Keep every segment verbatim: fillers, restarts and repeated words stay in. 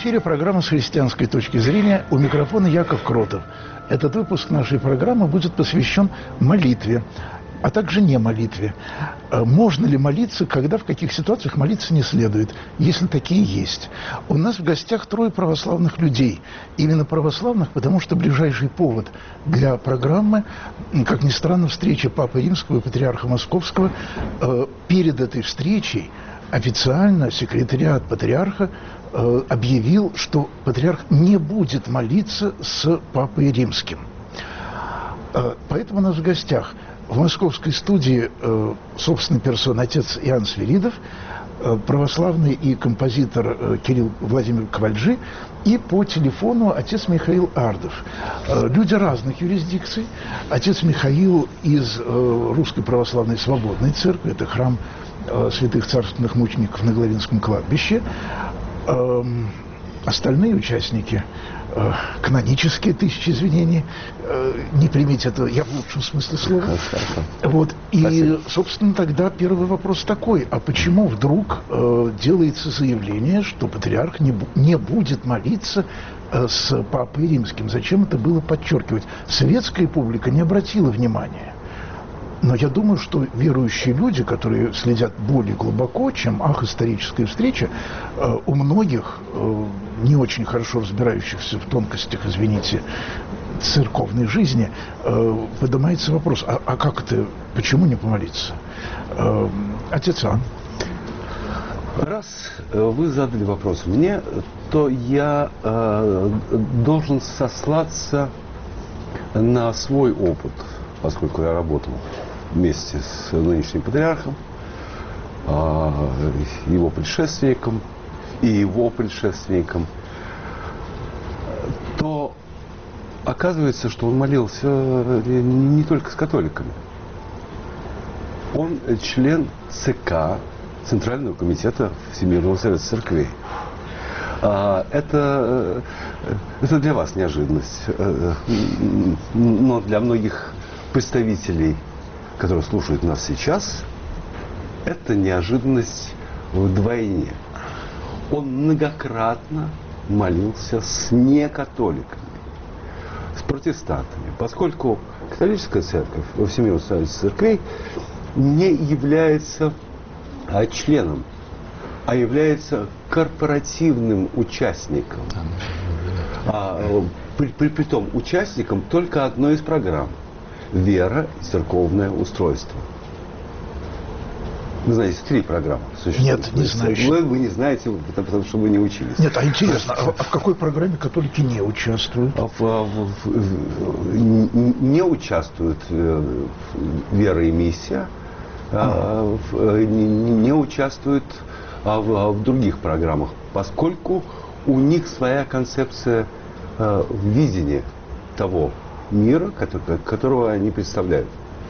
эфире программа «С христианской точки зрения». У микрофона Яков Кротов. Этот выпуск нашей программы будет посвящен молитве, а также не молитве. Можно ли молиться, когда в каких ситуациях молиться не следует, если такие есть? У нас в гостях трое православных людей. Именно православных, потому что ближайший повод для программы, как ни странно, встреча Папы Римского и Патриарха Московского. Перед этой встречей официально секретариат Патриарха объявил, что Патриарх не будет молиться с Папой Римским. Поэтому у нас в гостях в московской студии собственной персоны отец Иоанн Свиридов, православный и композитор Кирилл Владимир Кавальджи, и по телефону отец Михаил Ардов. Люди разных юрисдикций. Отец Михаил из Русской Православной Свободной Церкви, это храм святых царственных мучеников на Главинском кладбище. Остальные участники, канонические, тысячи извинений, не примите это, я в лучшем смысле слова. Вот. И, Спасибо. Собственно, тогда первый вопрос такой: а почему вдруг э, делается заявление, что патриарх не, не будет молиться э, с Папой Римским? Зачем это было подчеркивать? Светская публика не обратила внимания. Но я думаю, что верующие люди, которые следят более глубоко, чем ах, историческая встреча, э, у многих, э, не очень хорошо разбирающихся в тонкостях, извините, церковной жизни, э, поднимается вопрос: а, а как это, почему не помолиться? Э, отец Иоанн. Раз вы задали вопрос мне, то я э, должен сослаться на свой опыт, поскольку я работал вместе с нынешним патриархом, его предшественником и его предшественником, то оказывается, что он молился не только с католиками. Он член ЦК, Центрального комитета Всемирного Совета Церквей. Это, это для вас неожиданность, но для многих представителей, которые слушают нас сейчас, это неожиданность вдвойне. Он многократно молился с некатоликами, с протестантами, поскольку католическая церковь во Всемирном Совете Церквей не является членом, а является корпоративным участником. А, при, при, при том участником только одной из программ: вера и церковное устройство. Вы знаете, три программы существуют. Нет, не знаю. Вы, вы не знаете, потому что вы не учились. Нет, а интересно, а, а в какой программе католики не участвуют? А в, в, в, не участвуют вера и миссия, а. в, не, не участвуют а в, в других программах, поскольку у них своя концепция а, видения того мира, который, которого они представляют.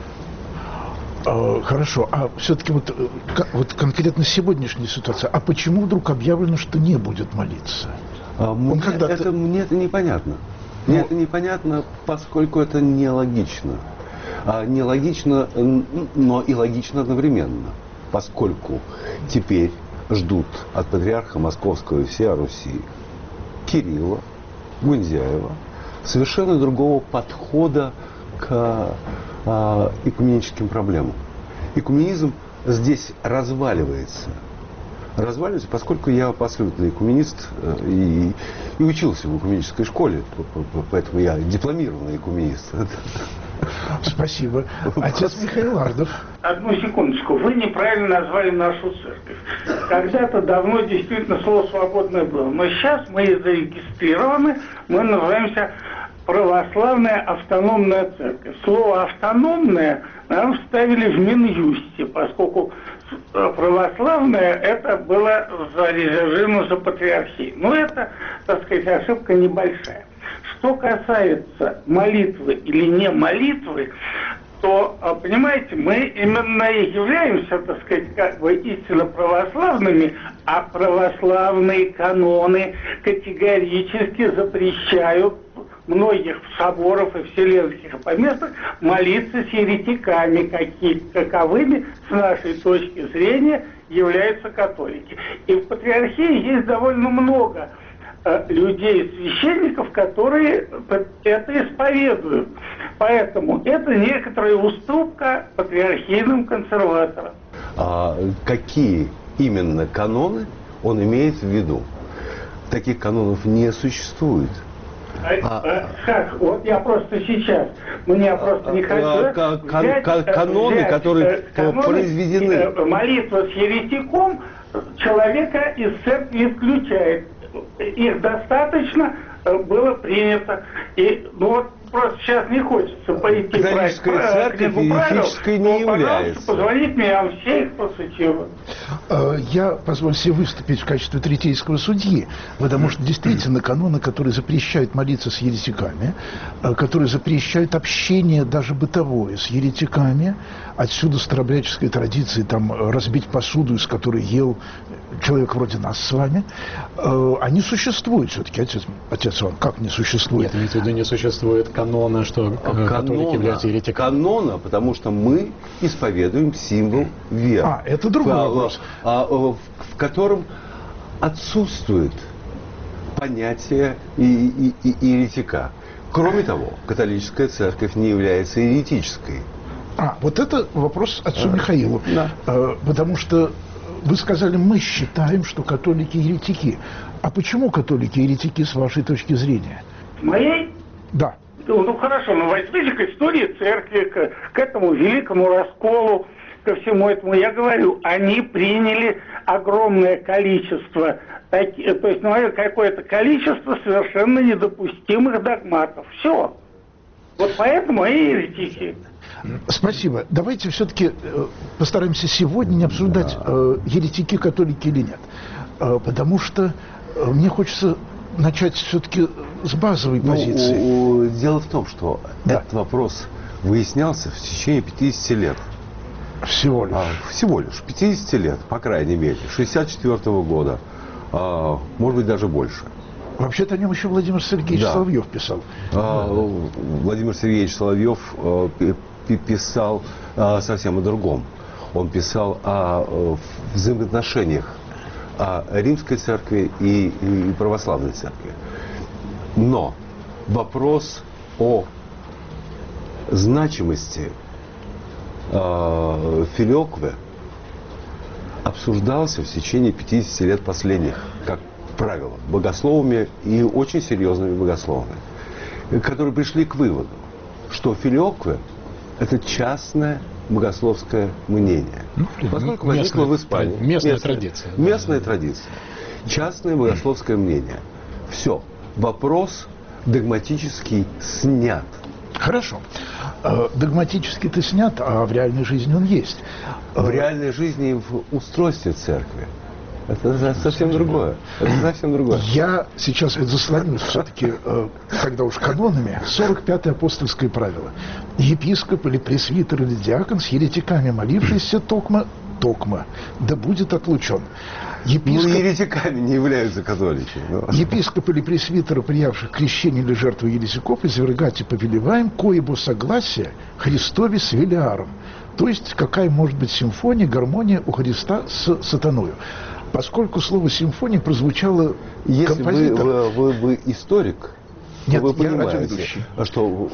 Хорошо, а все-таки вот, вот конкретно сегодняшняя ситуация, а почему вдруг объявлено, что не будет молиться? А, мне, это, мне это непонятно. Мне Но... это непонятно, поскольку это нелогично. А, нелогично, но и логично одновременно, поскольку теперь ждут от патриарха Московского и всей Руси Кирилла, Гундяева совершенно другого подхода к а, экуменическим проблемам. Экуменизм здесь разваливается. Разваливается, поскольку я абсолютно экуменист и, и учился в экуменической школе, поэтому я дипломированный экуменист. Спасибо. Отец Михаил Ардов. Одну секундочку. Вы неправильно назвали нашу церковь. Когда-то давно действительно слово «свободное» было. Но сейчас мы зарегистрированы, мы называемся Православная автономная церковь. Слово «автономная» нам вставили в Минюсте, поскольку православная это было зарезервировано за патриархией. Но это, так сказать, ошибка небольшая. Что касается молитвы или не молитвы, то, понимаете, мы именно и являемся, так сказать, как бы истинно православными, а православные каноны категорически запрещают многих соборов и вселенских поместных молиться с еретиками, какие, каковыми, с нашей точки зрения, являются католики. И в патриархии есть довольно много людей, священников, которые это исповедуют. Поэтому это некоторая уступка патриархийным консерваторам. А какие именно каноны он имеет в виду? Таких канонов не существует. А, а, как? Вот я просто сейчас, мне просто не хотелось а, кон, взять, кон, каноны, взять, которые каноны, произведены. Молитва с еретиком человека из церкви исключает. Их достаточно было принято. И ну вот просто сейчас не хочется пойти брать книгу правил, не является. Позвоните мне, я вам все их процитирую. Я позволю себе выступить в качестве третейского судьи, потому что действительно каноны, которые запрещают молиться с еретиками, которые запрещают общение даже бытовое с еретиками, отсюда старообрядческая традиция там разбить посуду, из которой ел человек вроде нас с вами, они существуют все-таки, отец, отец Иван, как не существует? Нет, имеется в виду, не существует канона, что канона, католики являются еретиками. Канона, потому что мы исповедуем символ веры. А, это другой в, вопрос. А, в, в котором отсутствует понятие и, и, и еретика. Кроме того, католическая церковь не является еретической. А, вот это вопрос отцу а, Михаилу. Да. А, потому что вы сказали, мы считаем, что католики еретики. А почему католики еретики с вашей точки зрения? Моей? Да. Ну, ну хорошо, но возьмите к истории церкви, к, к этому великому расколу, ко всему этому. Я говорю, они приняли огромное количество, так, то есть ну, какое-то количество совершенно недопустимых догматов. Все. Вот поэтому и еретики. Спасибо. Давайте все-таки э, постараемся сегодня не обсуждать, э, еретики, католики или нет. Э, потому что э, мне хочется начать все-таки с базовой ну, позиции. У, у, дело в том, что да. этот вопрос выяснялся в течение пятидесяти лет. Всего лишь. А, всего лишь. пятидесяти лет, по крайней мере. шестьдесят четвёртого года. А, может быть, даже больше. Вообще-то о нем еще Владимир Сергеевич да. Соловьев писал. А, Владимир Сергеевич Соловьев а, писал а, совсем о другом. Он писал о, о взаимоотношениях о Римской церкви и, и православной церкви. Но вопрос о значимости э, филиоквы обсуждался в течение пятидесяти лет последних, как правило, богословами и очень серьезными богословами, которые пришли к выводу, что филиоквы – это частное богословское мнение. Ну, поскольку возникло в Испании. Местная, местная традиция. Местная традиция. Частное богословское мнение. Все. Вопрос догматически снят. Хорошо. Догматически ты снят, а в реальной жизни он есть. В реальной жизни и в устройстве церкви. Это совсем другое. Это совсем другое. Я сейчас заслонюсь все-таки, когда уж канонами, сорок пятое апостольское правило. Епископ или пресвитер или диакон с еретиками молившийся токма, токма, да будет отлучен. Епископ... Ну, еретиками не являются католики. Но... Епископ или пресвитера, приявших крещение или жертву еретиков, извергать и повелеваем, коебо согласие Христове с велиаром. То есть, какая может быть симфония, гармония у Христа с сатаною. Поскольку слово «симфония» прозвучало Если композитор... вы, вы, вы, вы историк, Нет, то вы я понимаете, что,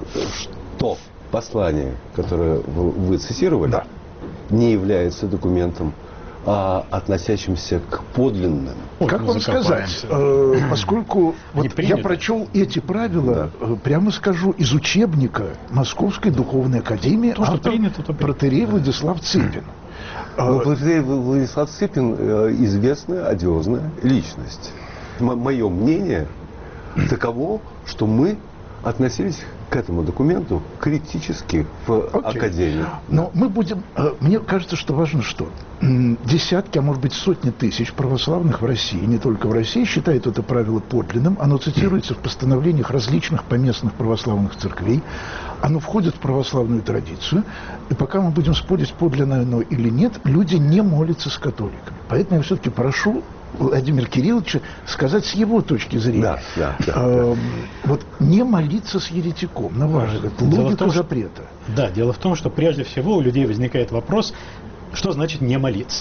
что послание, которое вы цитировали, да. не является документом, а, относящимся к подлинным. Как вам сказать, э, поскольку вот я прочел эти правила, да. э, прямо скажу, из учебника Московской духовной академии, то, автор протоиерей Владислав Цыпин. Ну, Владислав Цыпин известная, одиозная личность. Мое мнение таково, что мы относились к этому документу критически в okay. Академии. Но мы будем... Мне кажется, что важно что? Десятки, а может быть сотни тысяч православных в России, не только в России, считают это правило подлинным. Оно цитируется в постановлениях различных поместных православных церквей. Оно входит в православную традицию. И пока мы будем спорить, подлинно оно или нет, люди не молятся с католиками. Поэтому я все-таки прошу Владимира Кирилловича сказать с его точки зрения. Да, да, да, э, да. Вот не молиться с еретиком, на ваш взгляд, логика том, запрета. Что, да, дело в том, что прежде всего у людей возникает вопрос, что значит не молиться.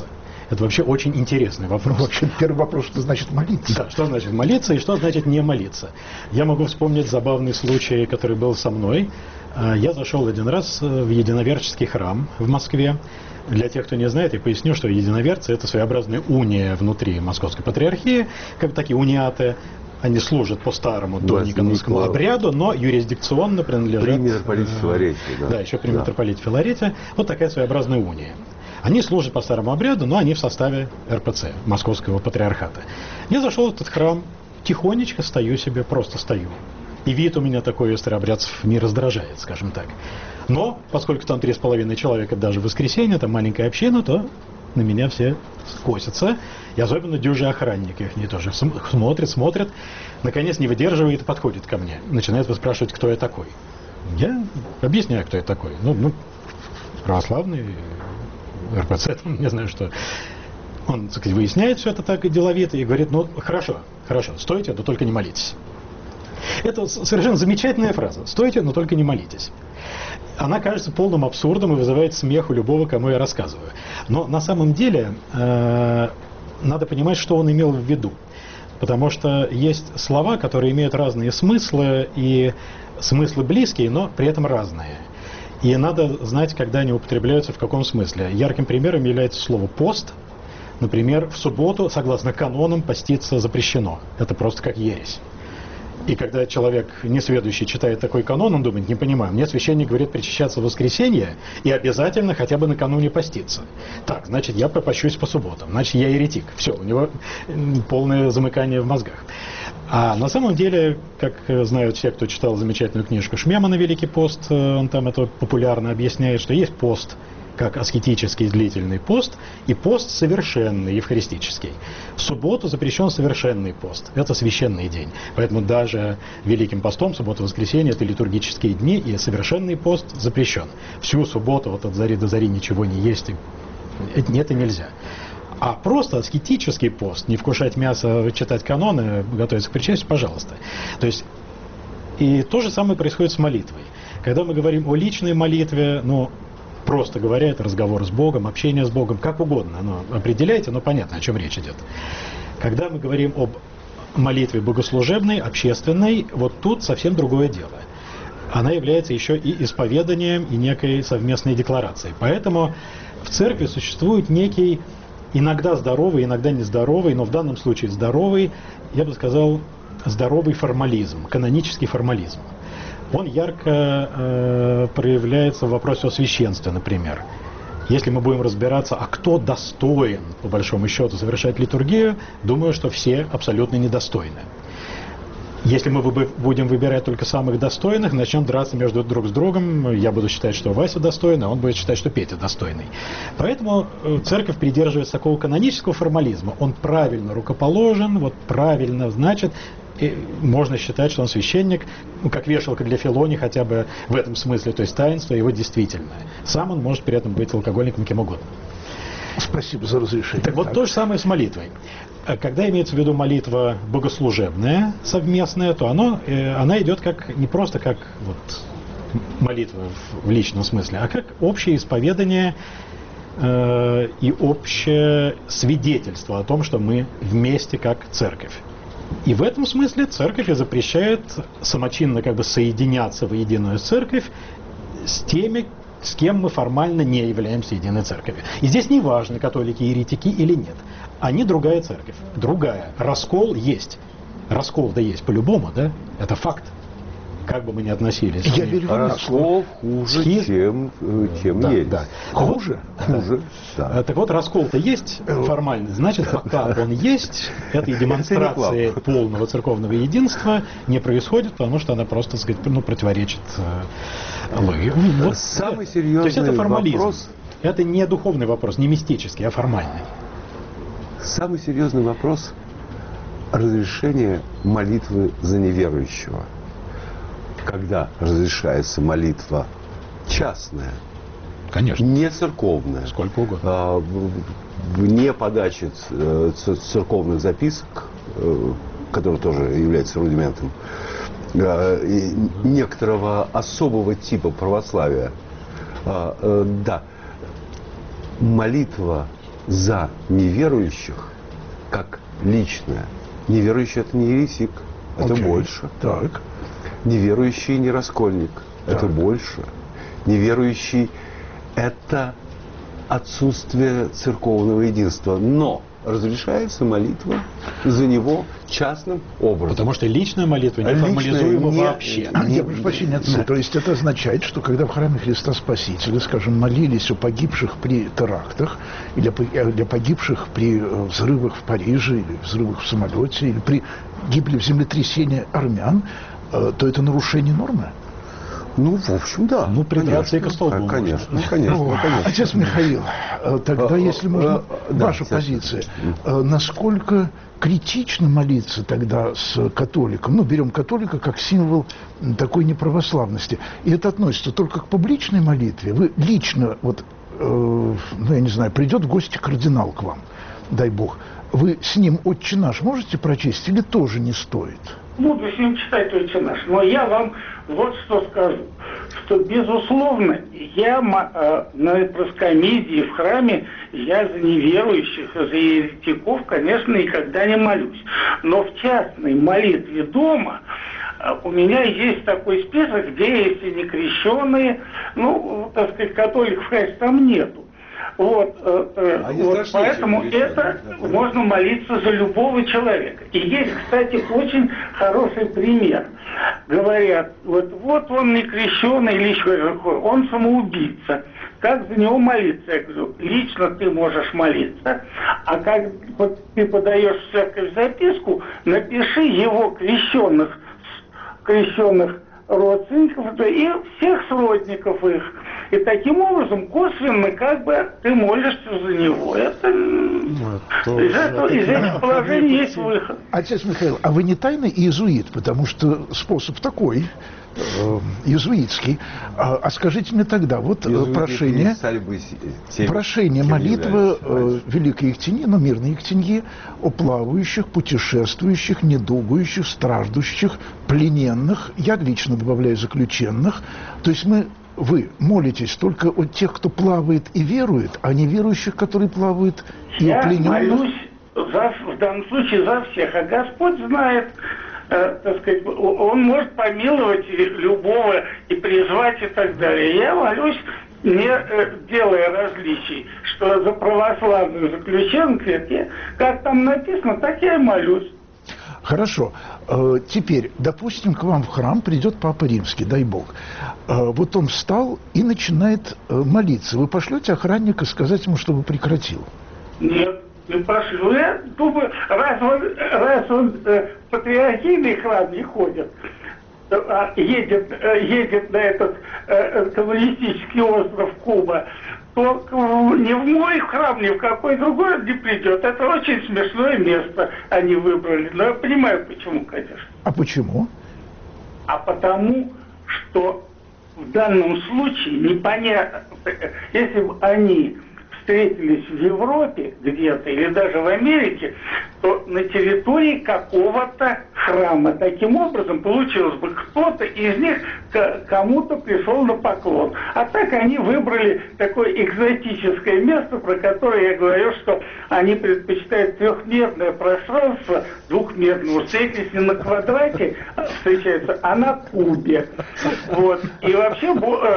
Это вообще очень интересный вопрос. Вообще, первый вопрос, что значит молиться? Да, что значит молиться и что значит не молиться. Я могу вспомнить забавный случай, который был со мной. Я зашел один раз в единоверческий храм в Москве. Для тех, кто не знает, я поясню, что единоверцы – это своеобразная уния внутри Московской патриархии, как такие униаты. Они служат по старому дониконовскому обряду, но юрисдикционно принадлежат... При митрополите Филарете. Да. да, еще при да. митрополите Филарете. Вот такая своеобразная уния. Они служат по старому обряду, но они в составе эр пэ цэ, Московского патриархата. Я зашел в этот храм, тихонечко стою себе, просто стою. И вид у меня такой, у старообрядцев, не раздражает, скажем так. Но, поскольку там три с половиной человека даже в воскресенье, там маленькая община, то на меня все косятся. И особенно дюжи охранники их не тоже смотрят, смотрят. Наконец не выдерживает и подходит ко мне. Начинает спрашивать, кто я такой. Я объясняю, кто я такой. Ну, ну православный, эр пэ цэ, там, не знаю что. Он, так сказать, выясняет все это так деловито и говорит, ну, хорошо, хорошо, стойте, но только не молитесь. Это совершенно замечательная фраза. Стойте, но только не молитесь. Она кажется полным абсурдом и вызывает смех у любого, кому я рассказываю. Но на самом деле э, надо понимать, что он имел в виду. Потому что есть слова, которые имеют разные смыслы, и смыслы близкие, но при этом разные. И надо знать, когда они употребляются, в каком смысле. Ярким примером является слово «пост». Например, в субботу, согласно канонам, поститься запрещено. Это просто как ересь. И когда человек несведущий читает такой канон, он думает, не понимаю, мне священник говорит причащаться в воскресенье и обязательно хотя бы накануне поститься. Так, значит, я попощусь по субботам, значит, я еретик. Все, у него полное замыкание в мозгах. А на самом деле, как знают все, кто читал замечательную книжку Шмемана «Великий пост», он там это популярно объясняет, что есть пост, как аскетический длительный пост, и пост совершенный, евхаристический. В субботу запрещен совершенный пост. Это священный день. Поэтому даже Великим постом, суббота, воскресенье, это литургические дни, и совершенный пост запрещен. Всю субботу вот от зари до зари ничего не есть, это нельзя. А просто аскетический пост, не вкушать мясо, читать каноны, готовиться к причастию, пожалуйста. То есть, и то же самое происходит с молитвой. Когда мы говорим о личной молитве, ну, просто говоря, это разговор с Богом, общение с Богом, как угодно. Но определяйте, но понятно, о чем речь идет. Когда мы говорим об молитве богослужебной, общественной, вот тут совсем другое дело. Она является еще и исповеданием, и некой совместной декларацией. Поэтому в церкви существует некий, иногда здоровый, иногда нездоровый, но в данном случае здоровый, я бы сказал, здоровый формализм, канонический формализм. Он ярко э, проявляется в вопросе о священстве, например. Если мы будем разбираться, а кто достоин, по большому счету, совершать литургию, думаю, что все абсолютно недостойны. Если мы будем выбирать только самых достойных, начнем драться между друг с другом. Я буду считать, что Вася достойный, а он будет считать, что Петя достойный. Поэтому церковь придерживается такого канонического формализма. Он правильно рукоположен, вот правильно, значит, и можно считать, что он священник, ну, как вешалка для Филони, хотя бы в этом смысле, то есть таинство его действительное. Сам он может при этом быть алкоголиком кем угодно. Спасибо за разрешение. Так, так вот то же самое с молитвой. Когда имеется в виду молитва богослужебная, совместная, то оно, э, она идет как, не просто как вот, молитва в, в личном смысле, а как общее исповедание э, и общее свидетельство о том, что мы вместе как церковь. И в этом смысле церковь и запрещает самочинно как бы соединяться в единую церковь с теми, с кем мы формально не являемся единой церковью. И здесь не важно, католики, еретики или нет. Они другая церковь. Другая. Раскол есть. Раскол-то есть по-любому, да? Это факт. Как бы мы ни относились. Я верю в раскол хуже, Схиз... чем, чем да, есть. Да. Хуже? Хуже, да. Так вот, раскол-то есть формальный. Значит, пока он есть, этой демонстрации полного церковного единства не происходит, потому что она просто, так сказать, ну, противоречит логике. Вот. Самый серьезный То есть это формализм. Вопрос... Это не духовный вопрос, не мистический, а формальный. Самый серьезный вопрос – разрешение молитвы за неверующего. Когда разрешается молитва частная, конечно, не церковная, сколько угодно, а, вне подачи церковных записок, которые тоже являются рудиментом некоторого особого типа православия, да, молитва за неверующих как личное. Неверующий – это не еретик, это Окей. больше. Так. Неверующий не раскольник, Так. это больше. Неверующий – это отсутствие церковного единства. Но разрешается молитва за него частным образом. Потому что личная молитва не Личная формализуема не- вообще. А, я прошу прощения, отца. То есть это означает, что когда в храме Христа Спасителя, скажем, молились о погибших при терактах, или для погибших при взрывах в Париже, или взрывах в самолете, или при гибели в землетрясении армян, то это нарушение нормы? Ну, в общем, да. Ну, придраться и ко столбу Конечно, можно. ну, конечно, Ну, конечно. Отец Михаил, тогда, А, если можно, а, да, ваша сейчас. позиция, а, насколько критично молиться тогда с католиком? Ну, берем католика как символ такой неправославности. И это относится только к публичной молитве. Вы лично, вот, э, ну, я не знаю, придет в гости кардинал к вам, дай бог, вы с ним «Отче наш» можете прочесть или тоже не стоит? Буду с ним читать «Отче наш», но я вам вот что скажу, что, безусловно, я э, на проскомидии в храме, я за неверующих, за еретиков, конечно, никогда не молюсь. Но в частной молитве дома э, у меня есть такой список, где есть и некрещенные, ну, так сказать, католиков, конечно, там нету. Вот, э, э, А вот поэтому это можно молиться за любого человека. И есть, кстати, очень хороший пример. Говорят, вот, вот он не крещеный или еще какой, он самоубийца. Как за него молиться? Я говорю, лично ты можешь молиться, а как вот ты подаешь в церковь записку, напиши его крещенных, крещенных родственников и всех сродников их. И таким образом косвенно как бы ты молишься за него. Это, то из этого, из этих положений есть выход. Отец Михаил, а вы не тайный иезуит, потому что способ такой, э, иезуитский. А, а скажите мне тогда, вот э, Иезуиты прошение, перестали быть теми, прошение кем молитвы являлись э, раньше. Великой Ектеньи, ну, мирной Ектеньи, о плавающих, путешествующих, недугующих, страждущих, плененных, я лично добавляю заключенных. То есть мы... Вы молитесь только о тех, кто плавает и верует, а не верующих, которые плавают и Я о плененных? молюсь за, в данном случае за всех, а Господь знает, э, так сказать, Он может помиловать любого и призвать и так далее. Я молюсь, не э, делая различий, что за православную заключенку, я, как там написано, так я и молюсь. Хорошо. Э, Теперь, допустим, к вам в храм придет Папа Римский, дай Бог. Э, Вот он встал и начинает э, молиться. Вы пошлете охранника сказать ему, чтобы прекратил? Нет, не пошлю. Я думаю, раз он, раз он э, в патриархийный храм не ходит, а едет, э, едет на этот э, коммунистический остров Куба, то ни в мой храм, ни в какой другой он не придет. Это очень смешное место они выбрали. Но я понимаю, почему, конечно. А почему? А потому, что в данном случае непонятно, если бы они встретились в Европе где-то или даже в Америке, то на территории какого-то храма. Таким образом, получилось бы, кто-то из них к кому-то пришел на поклон. А так они выбрали такое экзотическое место, про которое я говорю, что они предпочитают трехмерное пространство двухмерного. Встретились не на квадрате, встречаются, а на кубе. Вот. И вообще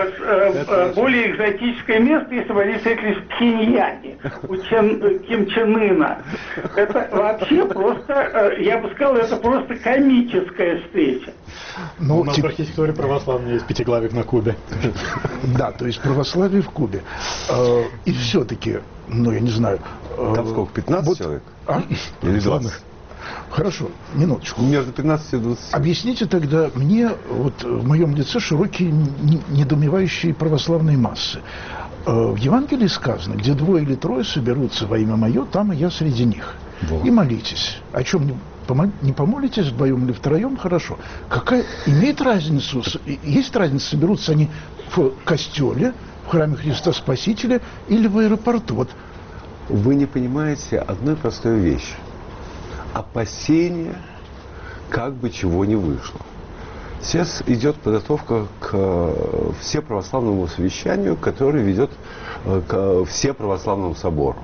более экзотическое место, если бы они встретились в Пхеньяне, у Чен, Ким Чен Ына. Это вообще просто, я бы сказал, это просто комическая встреча. Ну, У нас тип- в архитектуре православной есть пятиглавик на Кубе. Да, то есть православие в Кубе. Э, И все-таки, ну, я не знаю... э, Там сколько, пятнадцать вот- человек? А? Или двадцать? Хорошо, минуточку. Между пятнадцатью и двадцатью. Объясните тогда мне, вот в моем лице широкие не- недоумевающие православные массы. Э, В Евангелии сказано, где двое или трое соберутся во имя мое, там и я среди них. Вот. И молитесь. О чем не, помо- не помолитесь, вдвоем или втроем, хорошо. Какая имеет разницу? с- и- Есть разница, соберутся они в костеле, в храме Христа Спасителя или в аэропорту? Вот. Вы не понимаете одной простой вещи. Опасения, как бы чего не вышло. Сейчас идет подготовка к э, всеправославному совещанию, которое ведет э, к всеправославному собору.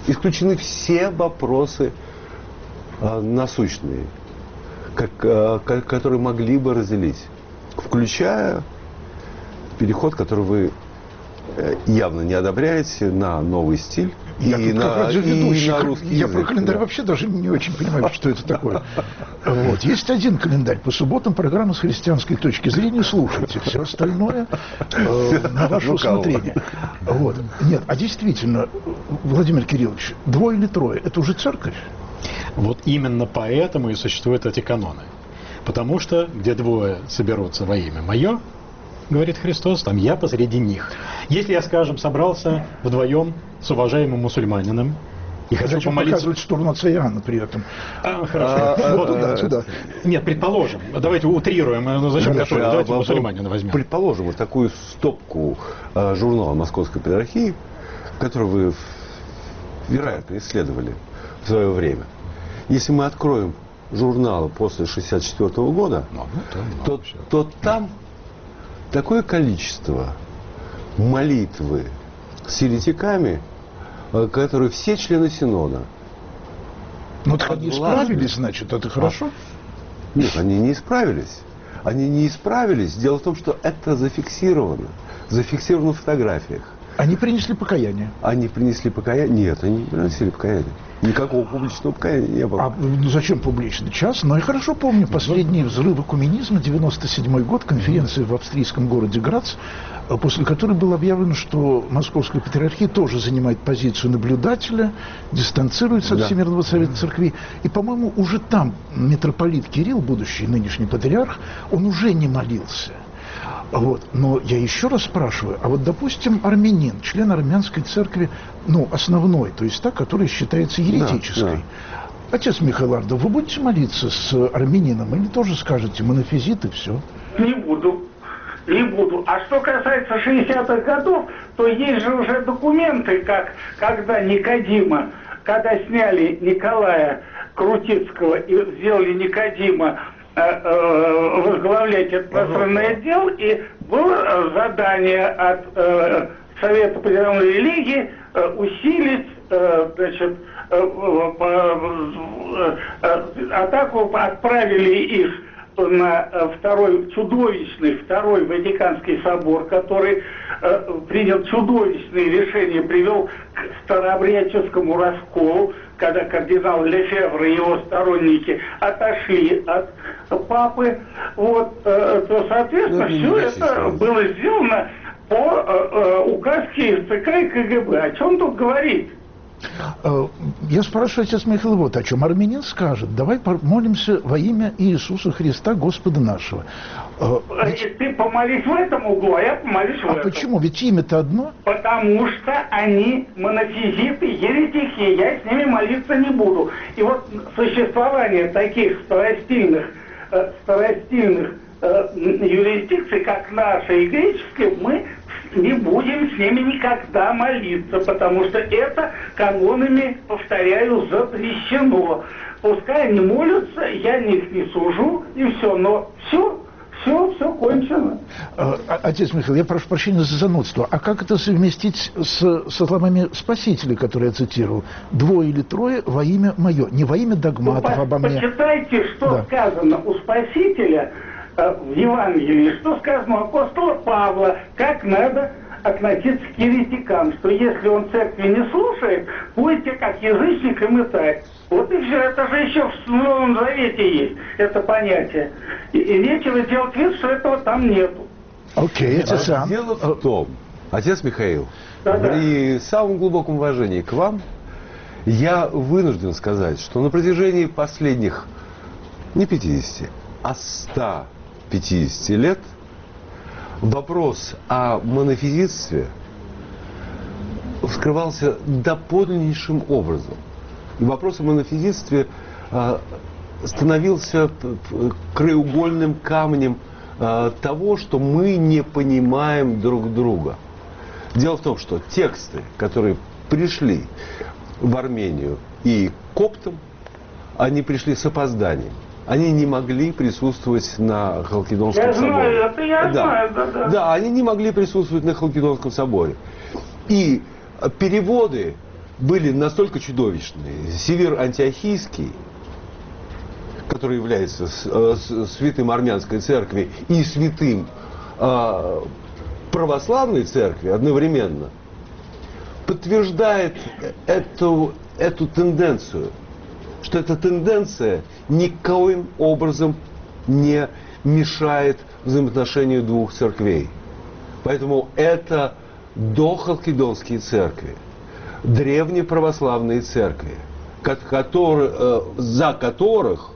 исключены все вопросы э, насущные, как, э, которые могли бы разделить, включая переход, который вы явно не одобряете, на новый стиль. Я и, на, ведущий, и на русский Я язык, про календарь да. вообще даже не очень понимаю, что это такое. Вот. Есть один календарь. По субботам программа с христианской точки зрения. Слушайте. Все остальное э, на ваше усмотрение. Вот. Нет, а действительно, Владимир Кириллович, двое или трое, это уже церковь? Вот именно поэтому и существуют эти каноны. Потому что, где двое соберутся во имя мое, говорит Христос, там я посреди них. Если я, скажем, собрался вдвоем с уважаемым мусульманином и хочу Зачем помолиться... показывать сторону отца Иоанна при этом? А, хорошо. А, вот, туда, туда. Нет, предположим. Давайте утрируем. Ну, зачем Хорошо, готовить? Давайте а, мусульманина возьмем. Предположим, вот такую стопку э, журнала Московской Патриархии, которую вы, вероятно, исследовали в свое время. Если мы откроем журналы после шестьдесят четвёртого года, ну, ну, то, то, то, то там такое количество молитвы с еретиками, которые все члены Синода. Ну, так они исправились, значит, это хорошо? Нет, они не исправились. Они не исправились. Дело в том, что это зафиксировано. Зафиксировано в фотографиях. Они принесли покаяние. Они принесли покаяние? Нет, они не принесли покаяние. Никакого публичного покаяния не было. А ну, зачем публичный час? Но я хорошо помню последние взрывы коммунизма, девяносто седьмой год, конференция в австрийском городе Грац, после которой было объявлено, что Московская Патриархия тоже занимает позицию наблюдателя, дистанцируется от да. Всемирного Совета Церкви. И, по-моему, уже там митрополит Кирилл, будущий нынешний патриарх, он уже не молился. Вот. Но я еще раз спрашиваю, а вот, допустим, армянин, член армянской церкви, ну, основной, то есть та, которая считается еретической. Да, да. Отец Михаил Ардов, вы будете молиться с армянином или тоже скажете монофизит и все? Не буду. Не буду. А что касается шестидесятых годов, то есть же уже документы, как когда Никодима, когда сняли Николая Крутицкого и сделали Никодима возглавлять этот пространный отдел, и было задание от э, Совета по делам религии э, усилить э, значит, э, э, э, атаку, отправили их на второй чудовищный, второй Ватиканский собор, который э, принял чудовищные решения, привел к старообрядческому расколу, когда кардинал Лефевр и его сторонники отошли от папы, вот, э, то, соответственно, ну, все это сразу. Было сделано по э, э, указке ЦК и КГБ. О чем тут говорить? Я спрашиваю отец Михаил вот о чем. Армянин скажет, давай молимся во имя Иисуса Христа, Господа нашего. Ведь... Ты помолись в этом углу, а я помолюсь в а этом. А почему? Ведь имя-то одно. Потому что они монофизиты, еретики, я с ними молиться не буду. И вот существование таких старостильных, э, старостильных э, юрисдикций, как наша и греческие, мы не будем с ними никогда молиться, потому что это канонами, повторяю, запрещено. Пускай они молятся, я них не сужу, и все, но все, все, все кончено. Отец Михаил, я прошу прощения за занудство. А как это совместить с, со словами Спасителя, которые я цитировал? Двое или трое во имя мое, не во имя догматов ну, обо мне. Почитайте, что да. сказано у Спасителя в Евангелии, что сказано у апостола Павла, как надо относиться к еретикам, что если он церкви не слушает, будете как язычник и мытарь. Вот и все, это же еще в Новом Завете есть, это понятие. И, и нечего делать вид, что этого там нету. Окей, okay, а а дело в том, отец Михаил, Да-да. при самом глубоком уважении к вам, я вынужден сказать, что на протяжении последних не пятидесяти, а ста пятидесяти лет вопрос о монофизитстве вскрывался доподлиннейшим образом. И вопрос о монофизитстве э, становился краеугольным камнем э, того, что мы не понимаем друг друга. Дело в том, что тексты, которые пришли в Армению и коптам, они пришли с опозданием. Они не могли присутствовать на Халкидонском я соборе. Знаю, это я да. знаю, да, да. Да, они не могли присутствовать на Халкидонском соборе. И переводы были настолько чудовищные. Севир Антиохийский, который является святым армянской церкви и святым э, православной церкви одновременно, подтверждает эту, эту тенденцию, что эта тенденция никоим образом не мешает взаимоотношению двух церквей. Поэтому это дохалкидонские церкви, древние православные церкви, которые, за которых,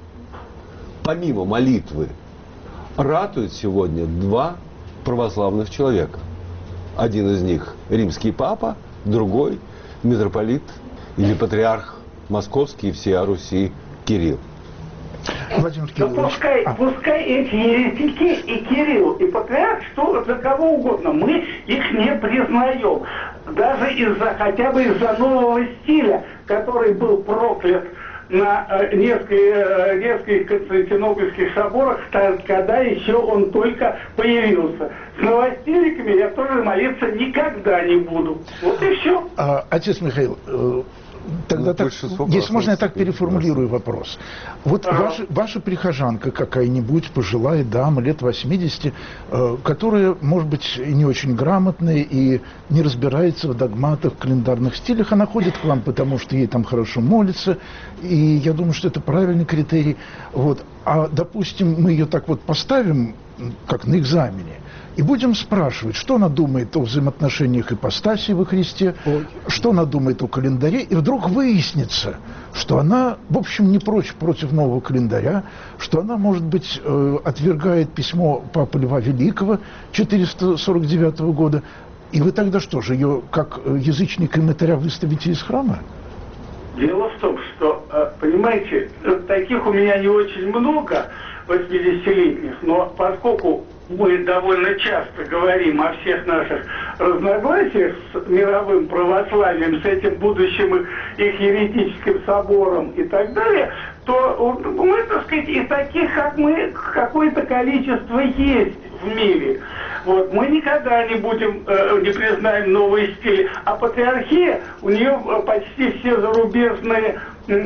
помимо молитвы, ратуют сегодня два православных человека. Один из них римский папа, другой митрополит или патриарх московский и всея Руси Кирилл. Владимир Кириллович. Ну, пускай, а. пускай эти еретики и Кирилл, и патриарх, что за кого угодно, мы их не признаем. Даже из-за, хотя бы из-за нового стиля, который был проклят на э, нескольких, э, нескольких константинопольских соборах, когда еще он только появился. С новостильниками я тоже молиться никогда не буду. Вот и все. А, отец Михаил, э, тогда так, если можно, я так переформулирую вопрос. Вот ага. ваша, ваша прихожанка какая-нибудь, пожилая дама, лет восьмидесяти, э, которая, может быть, и не очень грамотная, и не разбирается в догматах, в календарных стилях, она ходит к вам, потому что ей там хорошо молится, и я думаю, что это правильный критерий. Вот. А, допустим, мы ее так вот поставим, как на экзамене, и будем спрашивать, что она думает о взаимоотношениях ипостасии во Христе, Ой. что она думает о календаре, и вдруг выяснится, что она, в общем, не прочь против нового календаря, что она, может быть, э, отвергает письмо Папы Льва Великого четыреста сорок девятого года, и вы тогда что же, ее как язычника и мытаря выставите из храма? Дело в том, что, понимаете, таких у меня не очень много, восьмидесятилетних, но поскольку мы довольно часто говорим о всех наших разногласиях с мировым православием, с этим будущим их еретическим собором и так далее, то мы, так сказать, и таких, как мы, какое-то количество есть в мире. Вот. Мы никогда не будем, э, не признаем новые стили. А патриархия, у нее почти все зарубежные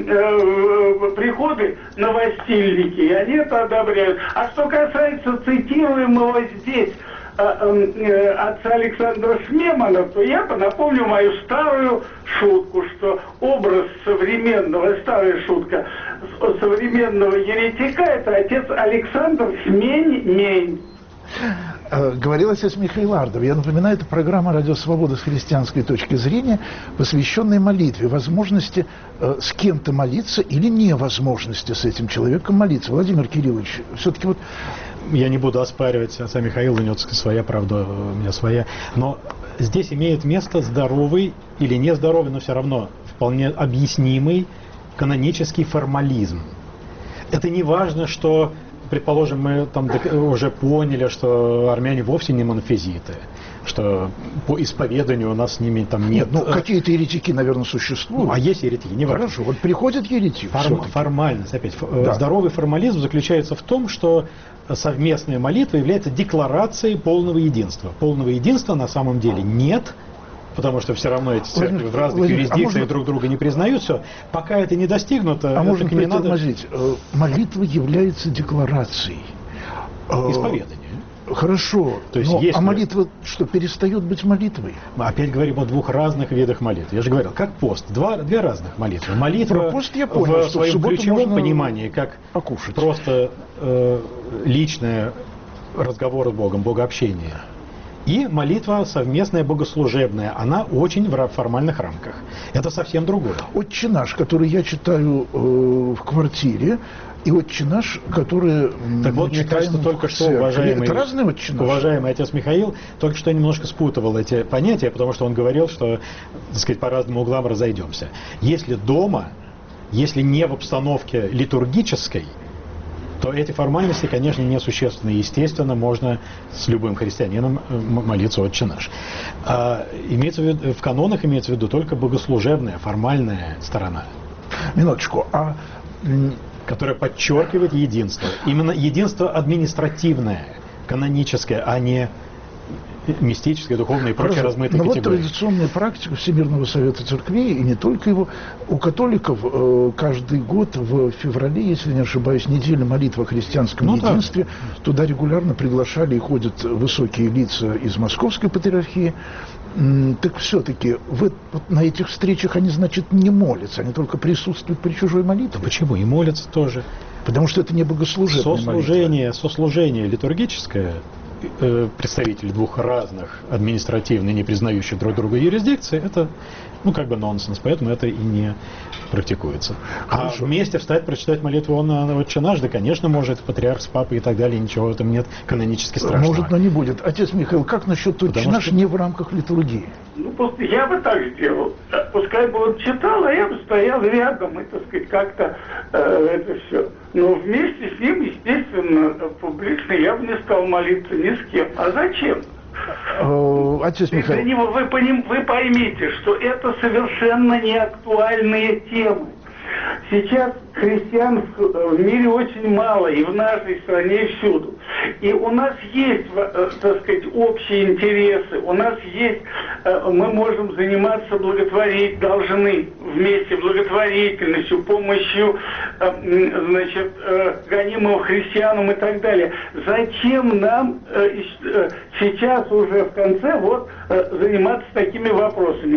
э, приходы новостильники, и они это одобряют. А что касается цитируемого здесь э, э, отца Александра Шмемана, то я напомню мою старую шутку, что образ современного, старая шутка, современного еретика — это отец Александр Шмень-Мень. Говорил отец Михаил Ардов. Я напоминаю, это программа «Радио Свобода» с христианской точки зрения, посвященная молитве, возможности э, с кем-то молиться или невозможности с этим человеком молиться. Владимир Кириллович, все-таки вот... Я не буду оспаривать отца Михаила, у него своя правда, у меня своя. Но здесь имеет место здоровый или нездоровый, но все равно вполне объяснимый канонический формализм. Это не важно, что... Предположим, мы там уже поняли, что армяне вовсе не монофизиты, что по исповеданию у нас с ними там нет... Нет, ну какие-то еретики, наверное, существуют. Ну, а есть еретики, не важно. Хорошо, вот приходит еретик. Форм, формальность, опять. Да. Здоровый формализм заключается в том, что совместная молитва является декларацией полного единства. Полного единства на самом деле нет, потому что все равно эти церкви Владимир, в разных Владимир, юрисдикциях а можно... друг друга не признают, все. Пока это не достигнуто, а можно не надо... Молитва является декларацией. Исповедание. Хорошо, то есть, но, если... а молитва что, перестает быть молитвой? Мы опять говорим о двух разных видах молитвы. Я же говорил, как пост, два, две разных молитвы. Молитва Про пост я понял, в своем в ключевом понимании, как покушать. Просто э, личное разговор с Богом, богообщение. И молитва совместная богослужебная, она очень в формальных рамках. Это совсем другое. «Отче наш», который я читаю э, в квартире, и «Отче наш», который так вот, мне кажется, только что уважаемый, это разные «Отче наши». Уважаемый отец Михаил только что немножко спутывал эти понятия, потому что он говорил, что, так сказать, по разным углам разойдемся. Если дома, если не в обстановке литургической, то эти формальности, конечно, несущественны. Естественно, можно с любым христианином молиться «Отче наш». А имеется в виду, в канонах имеется в виду только богослужебная, формальная сторона. Минуточку, а... которая подчеркивает единство. Именно единство административное, каноническое, а не мистическое, духовное и прочие размытые Но категории. Вот традиционная практика Всемирного Совета Церквей, и не только его, у католиков э, каждый год в феврале, если не ошибаюсь, неделя молитвы о христианском ну, единстве. Да. Туда регулярно приглашали и ходят высокие лица из Московской патриархии. М, так все-таки вот на этих встречах они, значит, не молятся, они только присутствуют при чужой молитве. Да почему? И молятся тоже. Потому что это не богослужебная Сослужение, молитва. сослужение литургическое, э, представители двух разных административно не признающих друг друга юрисдикций, это, ну, как бы нонсенс, поэтому это и не практикуется. Хорошо. А вместе встать, прочитать молитву на «Отче наш», да, конечно, может, патриарх с папой и так далее, ничего в этом нет канонически страшного. Может, но не будет. Отец Михаил, как насчет «Отче Потому наш» что... не в рамках литургии? Ну, просто я бы так сделал. Пускай бы он читал, а я бы стоял рядом и, так сказать, как-то э, это все. Но вместе с ним, естественно, публично я бы не стал молиться ни с кем. А зачем? Отец Михаил. Для него вы, поним, вы поймите, что это совершенно не актуальные темы. Сейчас христиан в мире очень мало, и в нашей стране, и всюду. И у нас есть, так сказать, общие интересы, у нас есть, мы можем заниматься благотворительностью, должны вместе благотворительностью, помощью, значит, гонимым христианам и так далее. Зачем нам сейчас уже в конце вот заниматься такими вопросами?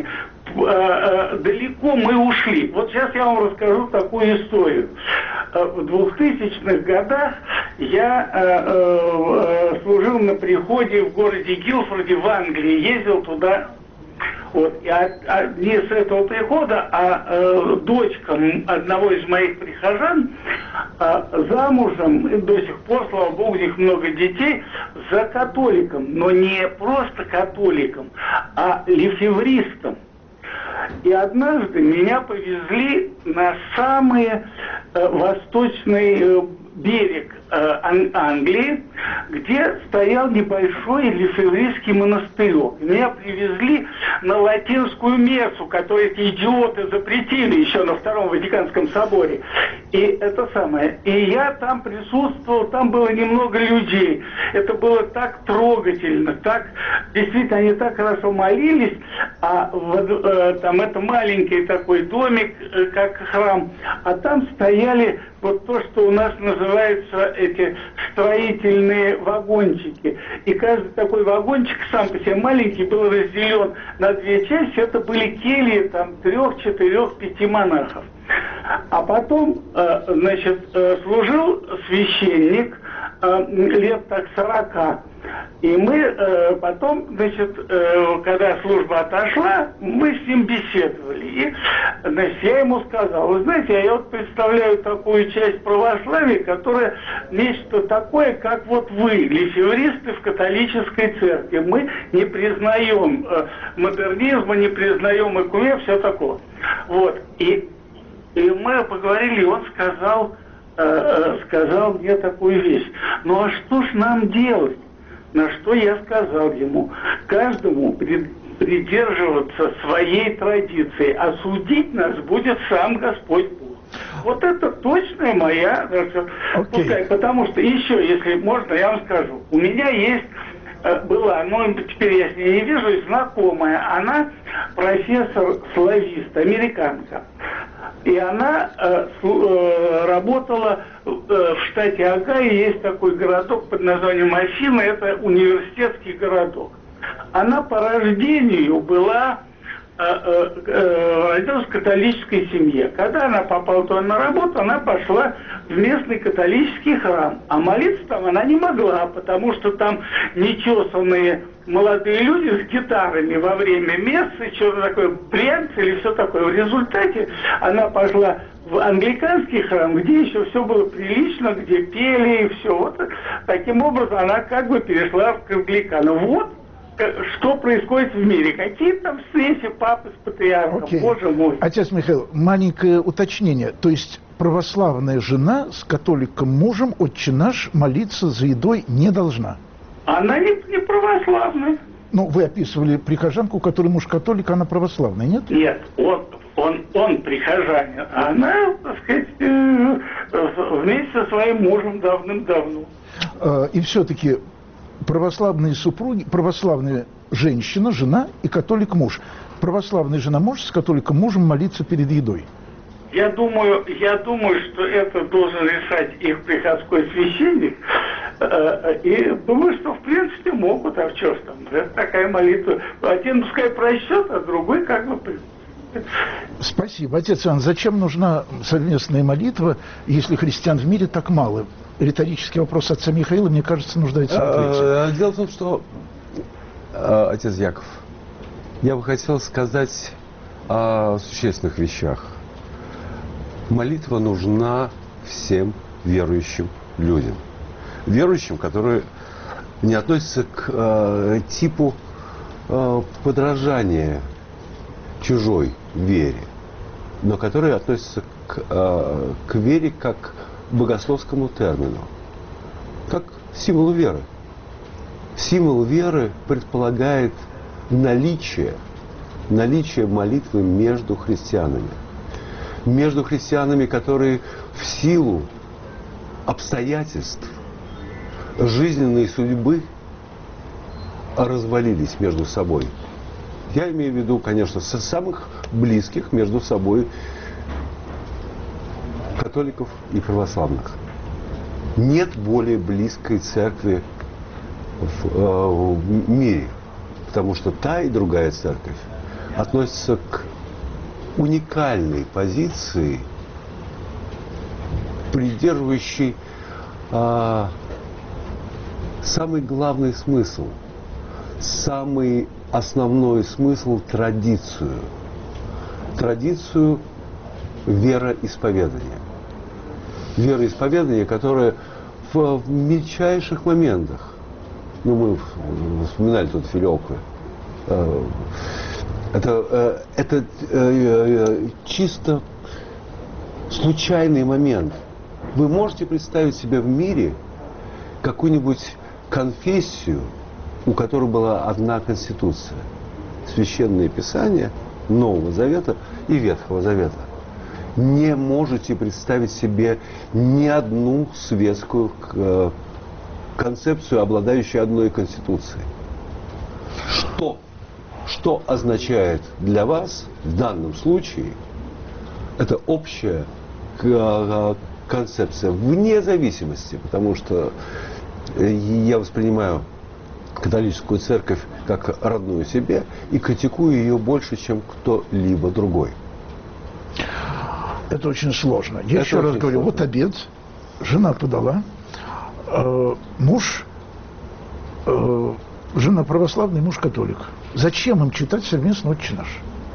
Далеко мы ушли. Вот сейчас я вам расскажу такую историю. В двухтысячных годах я э, э, служил на приходе в городе Гилфорде в Англии, ездил туда. Вот. И от, от, не с этого прихода, а э, дочка одного из моих прихожан э, замужем, до сих пор, слава богу, у них много детей, за католиком, но не просто католиком, а лефевристом. И однажды меня повезли на самый э, восточный э, берег э, Ан- Англии, где стоял небольшой лефевристский монастырек. Меня привезли на латинскую мессу, которую эти идиоты запретили еще на Втором Ватиканском соборе. И это самое. И я там присутствовал, там было немного людей. Это было так трогательно, так, действительно, они так хорошо молились, а вот, э, там это маленький такой домик, э, как храм, а там стояли вот то, что у нас называются эти строительные вагончики. И каждый такой вагончик сам по себе маленький был разделен на две части. Это были кельи там трех, четырех, пяти монахов. А потом, э, значит, э, служил священник э, лет так сорока. И мы э, потом, значит, э, когда служба отошла, мы с ним беседовали. И, значит, я ему сказал: вы знаете, я вот представляю такую часть православия, которая нечто такое, как вот вы, лефевристы в католической церкви. Мы не признаем э, модернизма, не признаем ЭКУМЕ, все такое. Вот. И, и мы поговорили, и он сказал, э, э, сказал мне такую вещь: ну а что ж нам делать? На что я сказал ему: каждому придерживаться своей традиции, а судить нас будет сам Господь Бог. Вот это точная моя, okay. Пускай, потому что еще, если можно, я вам скажу, у меня есть, была, но теперь я с ней не вижу, знакомая, она профессор-славист, американка. И она э, э, работала э, в штате Огайо, есть такой городок под названием Афины, это университетский городок. Она по рождению была, э, э, э, родилась в католической семье. Когда она попала туда на работу, она пошла в местный католический храм. А молиться там она не могла, потому что там нечесанные молодые люди с гитарами во время мессы, что-то такое, брянц или все такое. В результате она пошла в англиканский храм, где еще все было прилично, где пели и все. Вот таким образом она как бы перешла к англиканам. Вот что происходит в мире. Какие там встречи папы с патриархом, okay. Боже мой. Отец Михаил, маленькое уточнение. То есть православная жена с католиком мужем «Отче наш» молиться за едой не должна? Она не, не православная. Ну, вы описывали прихожанку, у которой муж католик, она православная, нет? Нет, он, он, он прихожанин, а она, так сказать, вместе со своим мужем давным-давно. И все-таки православные супруги, православная женщина, жена и католик муж. Православная жена может с католиком мужем молиться перед едой? Я думаю, я думаю, что это должен решать их приходской священник. И думаю, что в принципе могут, а что ж там, это такая молитва. Один пускай прочтет, а другой как бы... Спасибо. Отец Иван, зачем нужна совместная молитва, если христиан в мире так мало? Риторический вопрос отца Михаила, мне кажется, нуждается в ответе. Дело в том, что, отец Яков, я бы хотел сказать о существенных вещах. Молитва нужна всем верующим людям. Верующим, которые не относятся к э, типу э, подражания чужой вере, но которые относятся к, э, к вере как к богословскому термину, как символу веры. Символ веры предполагает наличие, наличие молитвы между христианами. Между христианами, которые в силу обстоятельств жизненной судьбы развалились между собой. Я имею в виду, конечно, со самых близких между собой католиков и православных. Нет более близкой церкви в, э, в мире, потому что та и другая церковь относятся к уникальной позиции, придерживающей а, самый главный смысл, самый основной смысл – традицию. Традицию вероисповедания. Вероисповедание, которое в, в мельчайших моментах, ну мы вспоминали тут Филёквы, э, Это, это чисто случайный момент. Вы можете представить себе в мире какую-нибудь конфессию, у которой была одна конституция? Священное Писание Нового Завета и Ветхого Завета. Не можете представить себе ни одну светскую концепцию, обладающую одной конституцией. Что? Что означает для вас в данном случае это общая концепция вне зависимости, потому что я воспринимаю католическую церковь как родную себе и критикую ее больше, чем кто-либо другой. Это очень сложно. Я это еще раз говорю, сложно. Вот обед, жена подала, э, муж, э, жена православный, муж католик. Зачем им читать совместно «Отче наш»?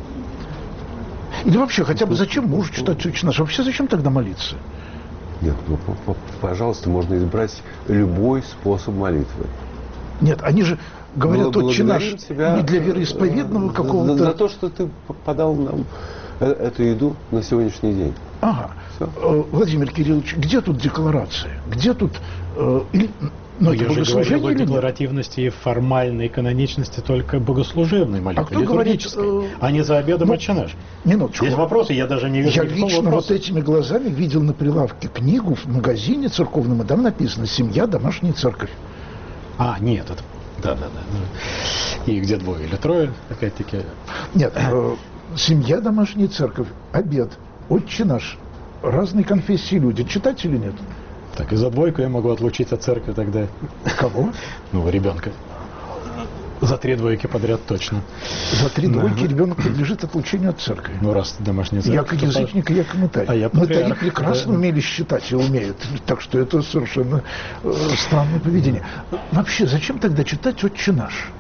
Или вообще, хотя бы зачем мужу читать «Отче наш»? Вообще зачем тогда молиться? Нет, ну, пожалуйста, можно избрать любой способ молитвы. Нет, они же говорят «Отче наш» не для вероисповедного какого-то... За, за то, что ты подал нам эту еду на сегодняшний день. Ага. Все. Владимир Кириллович, где тут декларация? Где тут... Э, или... Но я же говорил о декларативности и формальной каноничности только богослужебной молитвы, а кто говорит, э, а не за обедом ну, «Отче наш». Минуточку. Есть вопросы, я даже не вижу Я никакого лично вопроса. Вот этими глазами видел на прилавке книгу в магазине церковном, и там написано «Семья, домашняя церковь». А, нет, это... Да-да-да. И где двое или трое, опять-таки. Нет, э, «Семья, домашняя церковь», обед, «Отче наш». Разные конфессии люди. Читать или нет? Так, и за двойку я могу отлучить от церкви тогда. Кого? Ну, ребенка. За три двойки подряд точно. За три двойки ребенок подлежит отлучению от церкви. Ну, раз домашняя церковь. Я как язычник, и я комментарий. А я Но это они патриарх, прекрасно да. умели считать и умеют. Так что это совершенно э, странное поведение. Вообще, зачем тогда читать «Отче наш»?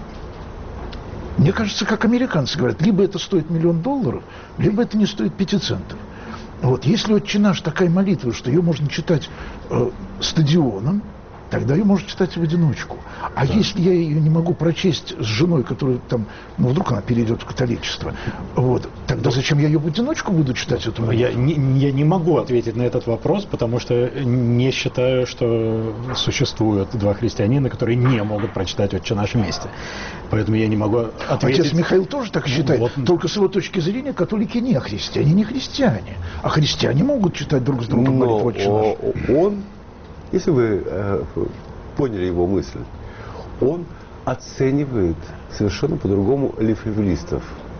Мне кажется, как американцы говорят, либо это стоит миллион долларов, либо это не стоит пяти центов. Вот, если «Отче наш» такая молитва, что ее можно читать э, стадионом, тогда ее можно читать в одиночку. А да. Если я ее не могу прочесть с женой, которая там, ну вдруг она перейдет в католичество, вот, тогда зачем я ее в одиночку буду читать эту молитву? Я не, я не могу ответить на этот вопрос, потому что не считаю, что существуют два христианина, которые не могут прочитать «Отче наш» вместе. Поэтому я не могу ответить. Отец Михаил тоже так считает. Вот. Только с его точки зрения католики не христиане, не христиане. А христиане могут читать друг с другом молитву «Отче наш». Он, если вы э, поняли его мысль, он оценивает совершенно по-другому лефевристов.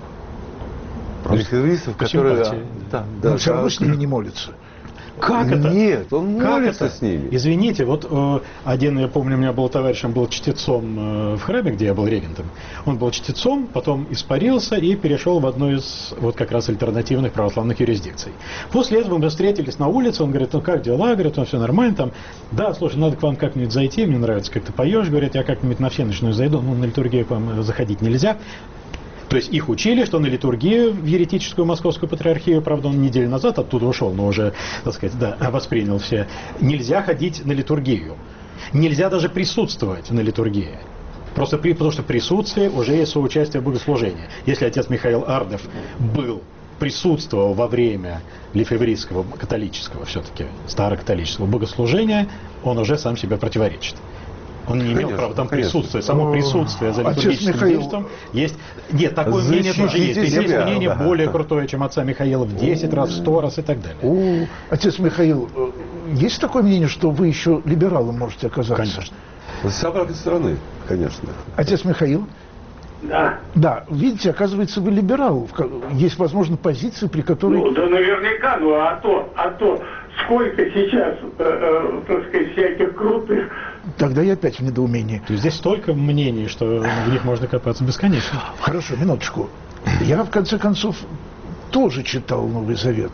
Лефевристов, которые... Да, да, но все равно с ними не молится. Как это? Нет, он молится с ними. Извините, вот э, один, я помню, у меня был товарищ, он был чтецом э, в храме, где я был регентом. Он был чтецом, потом испарился и перешел в одну из вот как раз альтернативных православных юрисдикций. После этого мы встретились на улице, он говорит, ну как дела? Говорит, ну все нормально там. Да, слушай, надо к вам как-нибудь зайти, мне нравится, как ты поешь. Говорит, я как-нибудь на всеночную зайду, ну на литургию к вам заходить нельзя. То есть их учили, что на литургию в еретическую московскую патриархию, правда, он неделю назад оттуда ушел, но уже, так сказать, да, воспринял все. Нельзя ходить на литургию. Нельзя даже присутствовать на литургии. Просто при, потому что присутствие уже есть соучастие в богослужении. Если отец Михаил Ардов был, присутствовал во время лефеврийского католического, все-таки старокатолического богослужения, он уже сам себе противоречит. Он не имел конечно, права там конечно. присутствовать. Само присутствие за литургическим Михаил... действием есть. Нет, такое мнение тоже есть. Есть мнение да, более да. крутое, чем отца Михаила в десять раз, в сто раз и так далее. У, отец Михаил, есть такое мнение, что вы еще либералом можете оказаться? Конечно. С обратной стороны, конечно. Отец Михаил? Да. Да, видите, оказывается, вы либерал. Есть, возможно, позиции, при которой... Ну, да наверняка, ну а то, а то, сколько сейчас, э, э, так сказать, всяких крутых... Тогда я опять в недоумении. То есть здесь столько мнений, что в них можно копаться бесконечно. Хорошо, минуточку. Я, в конце концов, тоже читал Новый Завет.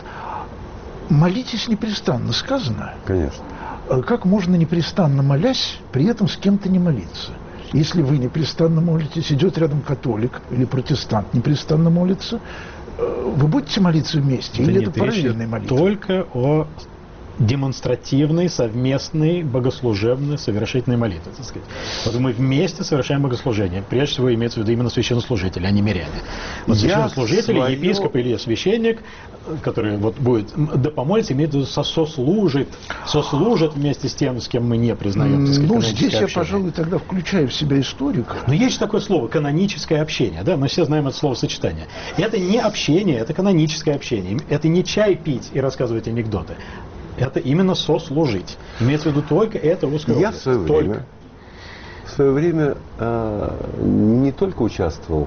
Молитесь непрестанно, сказано? Конечно. Как можно непрестанно молясь, при этом с кем-то не молиться? Если вы непрестанно молитесь, идет рядом католик или протестант непрестанно молится, вы будете молиться вместе? Да или нет, это параллельная молитва? Только о демонстративной, совместной, богослужебной, совершительной молитвы, так сказать. Вот мы вместе совершаем богослужение. Прежде всего имеется в виду именно священнослужители, а не миряне. Вот священнослужители, свое... епископ или священник, который вот будет, да помолится, имеет в виду сослужит, сослужит вместе с тем, с кем мы не признаем, так сказать, ну, здесь я, общение. Пожалуй, тогда включаю в себя историка. Но есть же такое слово, каноническое общение, да, мы все знаем это словосочетание. Это не общение, это каноническое общение. Это не чай пить и рассказывать анекдоты. Это именно сослужить. Имеется в виду только это узкое. Я в свое только. время, в свое время э, не только участвовал,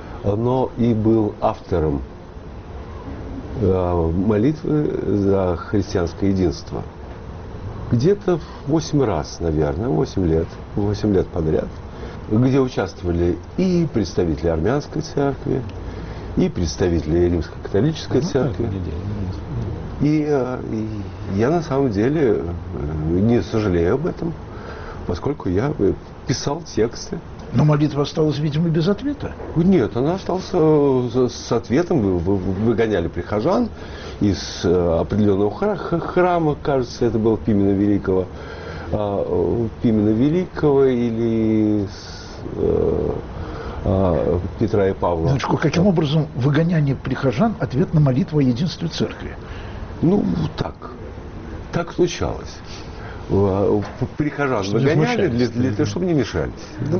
но и был автором э, молитвы за христианское единство. Где-то восемь раз, наверное, восемь лет, восемь лет подряд, где участвовали и представители армянской церкви, и представители римско-католической церкви. И, и я на самом деле не сожалею об этом, поскольку я писал тексты. Но молитва осталась, видимо, без ответа? Нет, она осталась с ответом. Выгоняли прихожан из определенного храма, кажется, это был Пимена Великого, Пимена Великого или Петра и Павла. Значит, каким образом выгоняние прихожан – ответ на молитву о единстве церкви? Ну, так. Так случалось. Прихожан чтобы выгоняли, для, для того, чтобы не мешались. Да.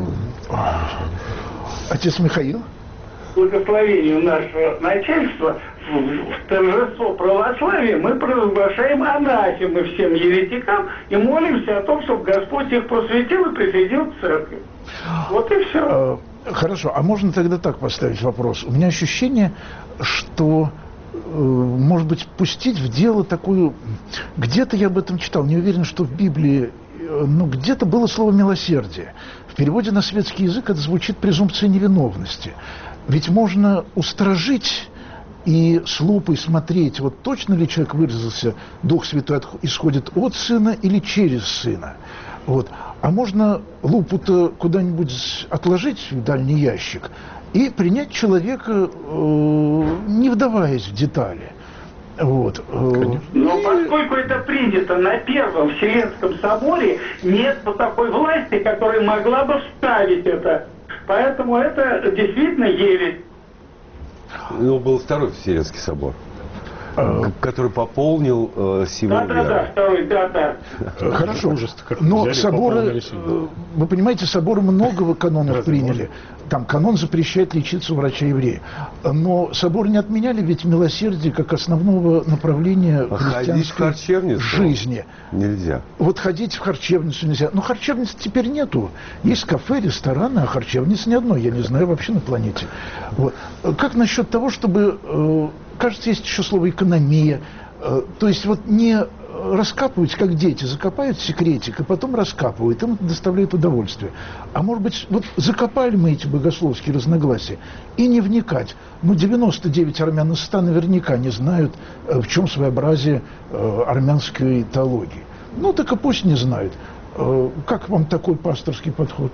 Отец Михаил? Благословению нашего начальства в торжество православия мы провозглашаем анафемы всем еретикам и молимся о том, чтобы Господь их просветил и присоединил к церкви. Вот и все. Хорошо, а можно тогда так поставить вопрос? У меня ощущение, что, может быть, пустить в дело такую... Где-то я об этом читал, не уверен, что в Библии, но где-то было слово «милосердие». В переводе на светский язык это звучит презумпция невиновности. Ведь можно устражить и с лупой смотреть, вот точно ли человек выразился, Дух Святой исходит от Сына или через Сына. Вот. А можно лупу-то куда-нибудь отложить в дальний ящик и принять человека, э, не вдаваясь в детали. Вот. Но поскольку это принято на Первом Вселенском соборе, нет такой власти, которая могла бы вставить это. Поэтому это действительно ересь. Ну, был Второй Вселенский собор. который пополнил э, силу да, веры. Да, да, второй, да, да. Хорошо, но соборы, вы понимаете, соборы многого канонов приняли. Там канон запрещает лечиться у врача-еврея. Но соборы не отменяли ведь милосердие как основного направления христианской жизни. Нельзя. Вот ходить в харчевницу нельзя. Но харчевниц теперь нету. Есть кафе, рестораны, а харчевниц ни одной. Я не знаю вообще на планете. Вот. Как насчет того, чтобы... Кажется, есть еще слово «экономия». То есть вот не раскапывать, как дети, закопают секретик, и потом раскапывают, им это доставляет удовольствие. А может быть, вот закопали мы эти богословские разногласия и не вникать. Ну, девяносто девять армян из ста наверняка не знают, в чем своеобразие армянской теологии. Ну, так и пусть не знают. Как вам такой пасторский подход?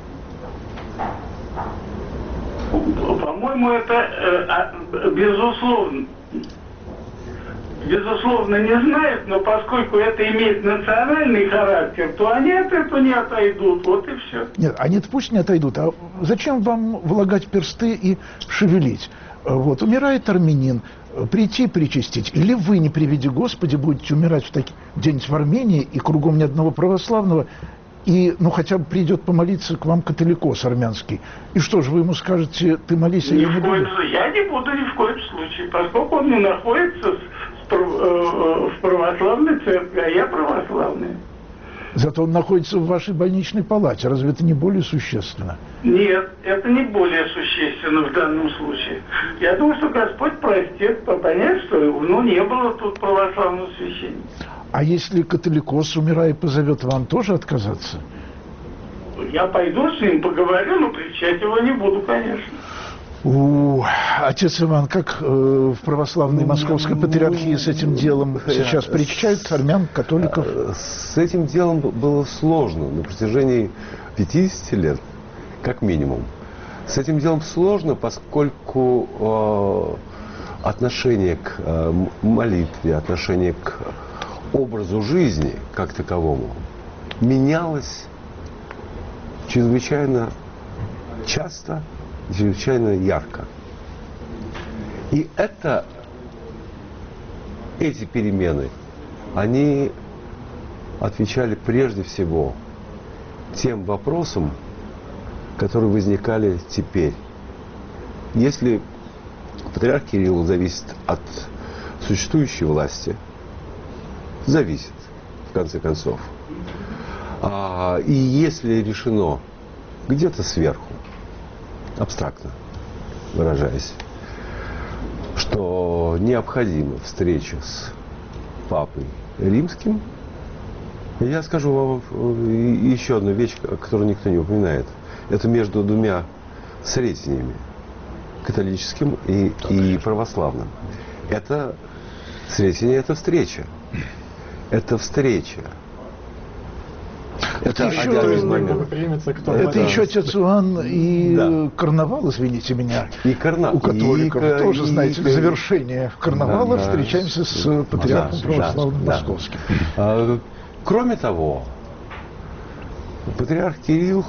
По-моему, это э, безусловно, безусловно не знают, но поскольку это имеет национальный характер, то они от этого не отойдут, вот и все. Нет, они-то пусть не отойдут, а зачем вам влагать персты и шевелить? Вот, умирает армянин, прийти причастить, или вы, не приведи Господи, будете умирать в таки... где-нибудь в Армении, и кругом ни одного православного, и, ну, хотя бы придет помолиться к вам католикос армянский. И что же, вы ему скажете, ты молись, а я не буду? Я не буду ни в коем случае, поскольку он не находится в православной церкви, а я православный. Зато он находится в вашей больничной палате. Разве это не более существенно? Нет, это не более существенно в данном случае. Я думаю, что Господь простит, понять, что ну, не было тут православного священника. А если католикос, умирая, позовет, вам тоже отказаться? Я пойду с ним поговорю, но причать его не буду, конечно. У, отец Иван, как э, в православной московской патриархии с этим делом сейчас причащают армян, католиков? С этим делом было сложно на протяжении пятидесяти лет, как минимум. С этим делом сложно, поскольку э, отношение к э, молитве, отношение к образу жизни как таковому менялось чрезвычайно часто, чрезвычайно ярко. И это, эти перемены, они отвечали прежде всего тем вопросам, которые возникали теперь. Если патриарх Кирилл зависит от существующей власти, зависит, в конце концов. А, и если решено где-то сверху, абстрактно выражаясь, что необходима встреча с папой римским, я скажу вам еще одну вещь, которую никто не упоминает. Это между двумя сретениями, католическим и, и православным. Это сретение, это встреча. Это встреча. Это, это, еще, из это еще, отец Иоанн, и да. карнавал, извините меня, и карна... у католиков. И, и, тоже, знаете, и, в завершение карнавала да, встречаемся да, с патриархом да, православным да, московским. Да. Кроме того, патриарх Кирилл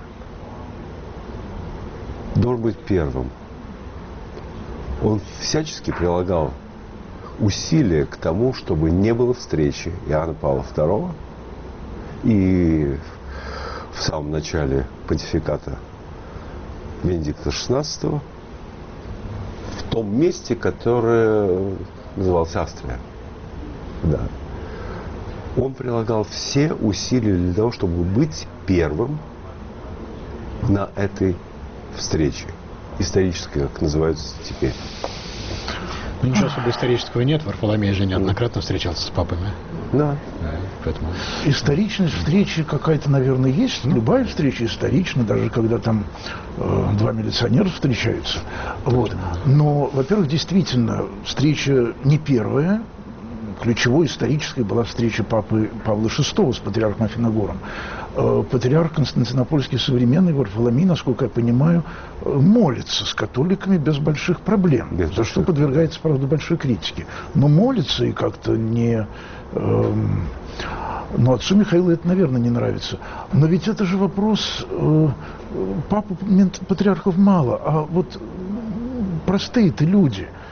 должен быть первым. Он всячески прилагал усилия к тому, чтобы не было встречи Иоанна Павла второго и в самом начале понтификата Венедикта шестнадцатого в том месте, которое называлось Австрия. Да. Он прилагал все усилия для того, чтобы быть первым на этой встрече. Исторической, как называется теперь. Ну, ничего особо исторического нет. Варфоломей же неоднократно встречался с папами. Да. Поэтому... Историчность встречи какая-то, наверное, есть. Любая встреча исторична, даже когда там э, два милиционера встречаются. Вот. Но, во-первых, действительно, встреча не первая. Ключевой исторической была встреча папы Павла шестого с патриархом Афиногором. Патриарх Константинопольский современный Варфоломей, насколько я понимаю, молится с католиками без больших проблем, без за больших. Что подвергается, правда, большой критике. Но молится и как-то не... Э, но отцу Михаилу это, наверное, не нравится. Но ведь это же вопрос... Э, папу патриархов мало, а вот простые-то люди...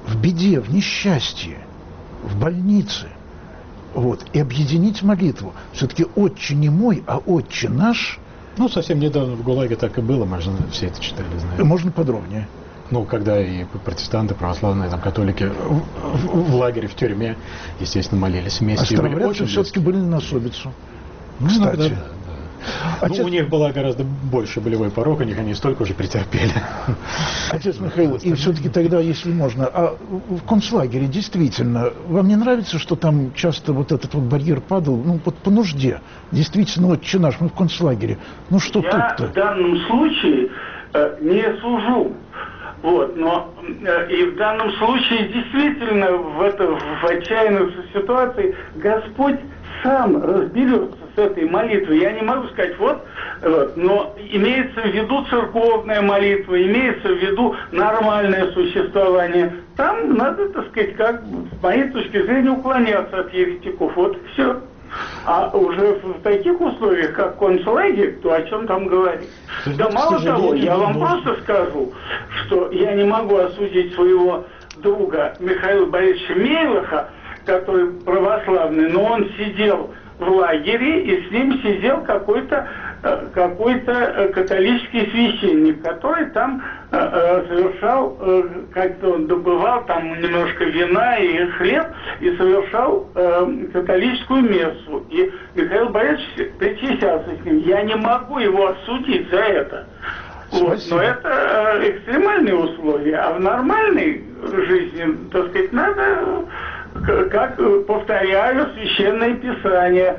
в беде, в несчастье, в больнице, вот, и объединить молитву. Все-таки «Отче не мой», а «Отче наш». Ну, совсем недавно в ГУЛАГе так и было, мы же все это читали, знаем. Можно подробнее? Ну, когда и протестанты, православные, там, католики в, в, в лагере, в тюрьме, естественно, молились вместе. А старообрядцы все-таки были на особицу. Ну, кстати. Да, да, да. Отец... Ну, у них была гораздо больше болевой порог, у них они столько уже претерпели. Отец Михаил, и все-таки тогда, если можно, а в концлагере действительно, вам не нравится, что там часто вот этот вот барьер падал, ну, вот по нужде? Действительно, «Отче наш», мы в концлагере. Ну, что Я тут-то? в данном случае э, не сужу. Вот, но э, и в данном случае действительно в, это, в отчаянной ситуации Господь сам разберется с этой молитвой. Я не могу сказать, вот, вот, но имеется в виду церковная молитва, имеется в виду нормальное существование. Там надо, так сказать, как, с моей точки зрения, уклоняться от еретиков. Вот и все. А уже в таких условиях, как концлагерь, то о чем там говорить? Да мало того, я вам просто скажу, что я не могу осудить своего друга Михаила Борисовича Мейлаха, который православный, но он сидел в лагере, и с ним сидел какой-то какой-то католический священник, который там э, совершал, э, как-то он добывал там немножко вина и хлеб, и совершал э, католическую мессу. И Михаил Борисович причащался с ним. Я не могу его осудить за это. Вот. Но это э, экстремальные условия. А в нормальной жизни, так сказать, надо, как повторяю, Священное Писание.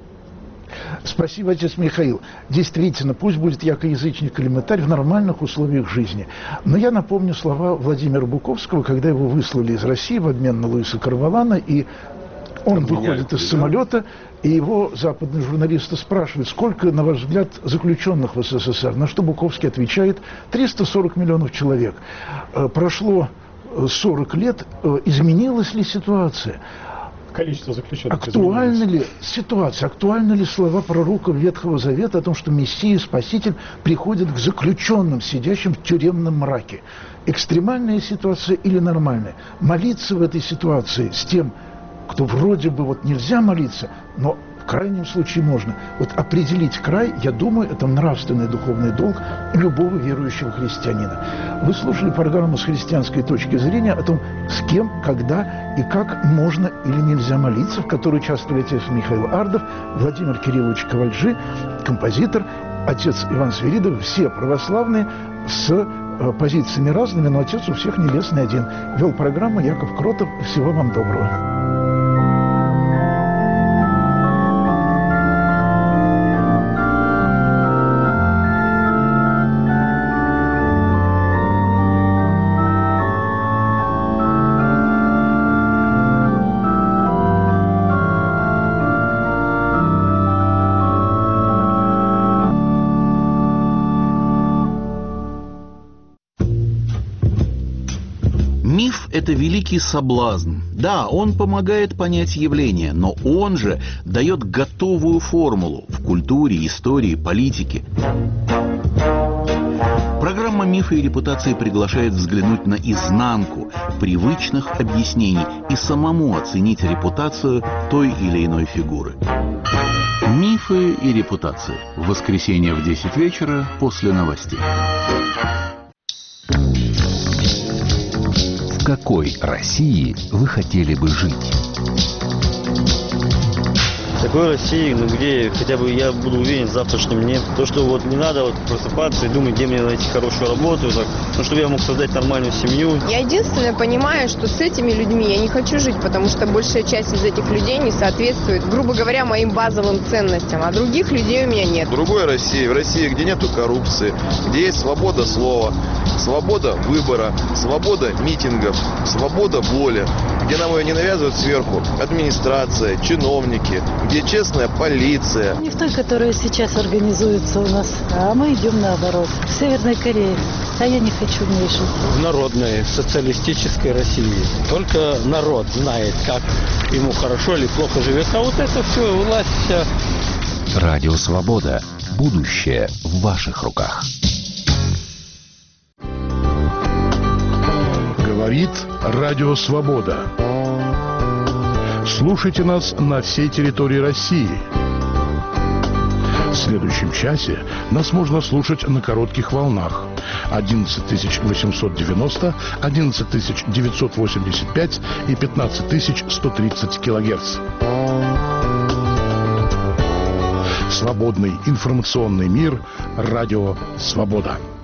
Спасибо, отец Михаил. Действительно, пусть будет якоязычник или мытарь в нормальных условиях жизни. Но я напомню слова Владимира Буковского, когда его выслали из России в обмен на Луиса Карвалана, и он выходит из самолета, и его западные журналисты спрашивают, сколько, на ваш взгляд, заключенных в СССР, на что Буковский отвечает: триста сорок миллионов человек. Прошло сорок лет, изменилась ли ситуация? Количество заключенных. Актуальна ли ситуация, актуальны ли слова пророков Ветхого Завета о том, что Мессия, Спаситель, приходит к заключенным, сидящим в тюремном мраке? Экстремальная ситуация или нормальная? Молиться в этой ситуации с тем, кто вроде бы вот нельзя молиться, но в крайнем случае можно. Вот определить край, я думаю, это нравственный духовный долг любого верующего христианина. Вы слушали программу с христианской точки зрения о том, с кем, когда и как можно или нельзя молиться, в которой участвовали отец Михаил Ардов, Владимир Кириллович Ковальджи, композитор, отец Иван Свиридов, все православные с позициями разными, но отец у всех небесный один. Вел программу Яков Кротов. Всего вам доброго. Это великий соблазн. Да, он помогает понять явление, но он же дает готовую формулу в культуре, истории, политике. Программа «Мифы и репутации» приглашает взглянуть на изнанку привычных объяснений и самому оценить репутацию той или иной фигуры. «Мифы и репутации». В воскресенье в десять вечера после новостей. В какой России вы хотели бы жить? В такой России, ну где хотя бы я буду уверен в завтрашнем дне. То, что вот не надо вот просыпаться и думать, где мне найти хорошую работу, так, ну, чтобы я мог создать нормальную семью. Я единственное понимаю, что с этими людьми я не хочу жить, потому что большая часть из этих людей не соответствует, грубо говоря, моим базовым ценностям, а других людей у меня нет. В другой России, в России, где нету коррупции, где есть свобода слова, свобода выбора, свобода митингов, свобода воли, где нам ее не навязывают сверху администрация, чиновники, где честная полиция. Не в той, которая сейчас организуется у нас, а мы идем наоборот. В Северной Корее. А я не хочу в ней жить. В народной социалистической России. Только народ знает, как ему хорошо или плохо живет. А вот это все, власть вся. Радио Свобода. Будущее в ваших руках. Говорит Радио Свобода. Слушайте нас на всей территории России. В следующем часе нас можно слушать на коротких волнах одиннадцать тысяч восемьсот девяносто, одиннадцать тысяч девятьсот восемьдесят пять и пятнадцать тысяч сто тридцать килогерц. Свободный информационный мир. Радио Свобода.